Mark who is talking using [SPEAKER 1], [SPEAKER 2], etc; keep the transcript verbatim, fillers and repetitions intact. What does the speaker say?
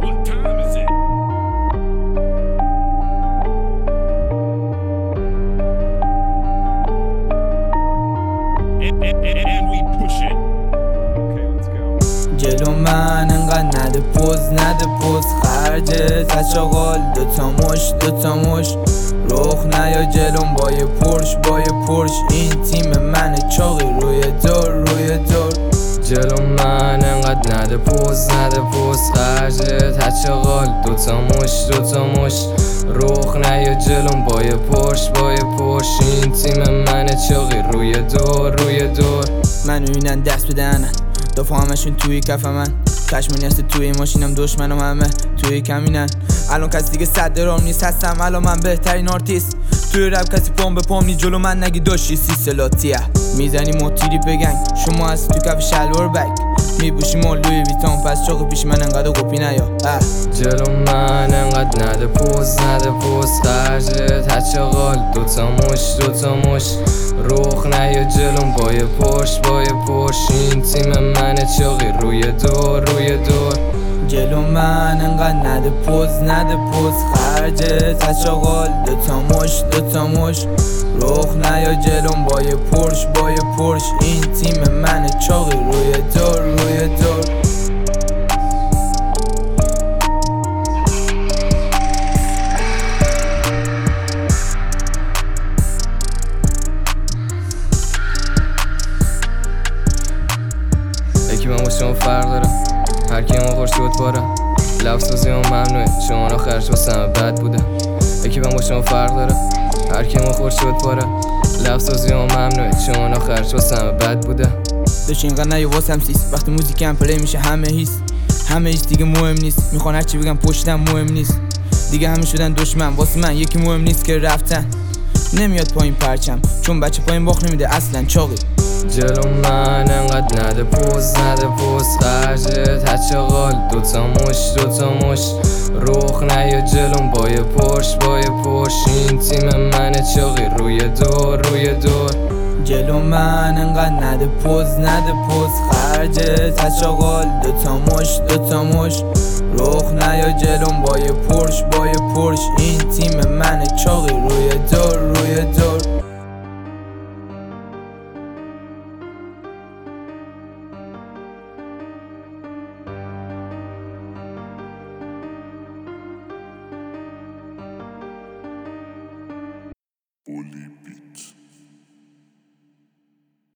[SPEAKER 1] What time is it? And, and, and, and we push it. Okay, let's go.
[SPEAKER 2] جلو من انقدر نده پوز نده پوز خرجه تشاغل دوتا مش دوتا مش رخ نیا جلوم با یه پرش با یه پرش این تیم منه چاقی روی دور روی دور
[SPEAKER 3] جلو من انقدر نده پوز نده پوز خرجه تشاغل دوتا مش دوتا مش رخ نیا جلوم با یه پرش با یه پرش این تیم منه چاقی روی دور روی دور
[SPEAKER 2] منو اینن دست بدنن دفعه همشون توی کف من کشمانی هست توی ماشینم دشمنم همه توی کمینن الان کسی دیگه صد درام نیست هستم الان من بهترین آرتیست توی رب کسی پام به پام نی جلو من نگی داشتی سی سلاتیه میزنی موتیری بگنگ شما هستی تو کف شلوار بگ میبوشی مال لوی ویتان پس چاق پیش من انقدر گپی نیا
[SPEAKER 3] جلو من انقدر نده پوز نده پوز خرجه تچاقال دوتا مش دوتا مش رخ نیا جلوم با یه پرش با یه پرش این تیم منه چاقی روی دور روی دور
[SPEAKER 2] جلو من انقدر نده پوز نده پوز خرجه تشاغل دوتا مش دوتا مش رخ نیا جلوم با یه پرش با یه پرش این تیم منه چاقی روی دور روی دور
[SPEAKER 3] یکی من با شما فرق داره هر کی ما خورشید باره لفظ ما ممنوعه چون آخرش واسه بد بوده یکی من با شما فرق داره هر کی ما خورشید باره لفظ ما ممنوعه چون آخرش واسه بد بوده
[SPEAKER 2] داشت اینقدر نیا واسم سیست وقتی موزیکم پلی میشه همه هیست همه هیست دیگه مهم نیست میخوان هرچی بگم پشتم مهم نیست دیگه همه شدن دشمن واسه من یکی مهم نیست که رفتن نمیاد پایین پرچم چون بچه پایین باخ نمیده اصلا چاقی
[SPEAKER 3] جلو من انقدر نده پوز نده پوز خرجه تچاقال دوتا مش دوتا مش رخ نیا جلوم با یه پرش با یه پرش این تیم منه چاقی روی دور روی دور
[SPEAKER 2] جلو من انقدر نده پوز نده پوز خرجه تشاغل دوتا مش دوتا مش رخ نیا جلوم با یه پرش با یه پرش این تیم منه چاقی روی دور روی دور
[SPEAKER 1] Oli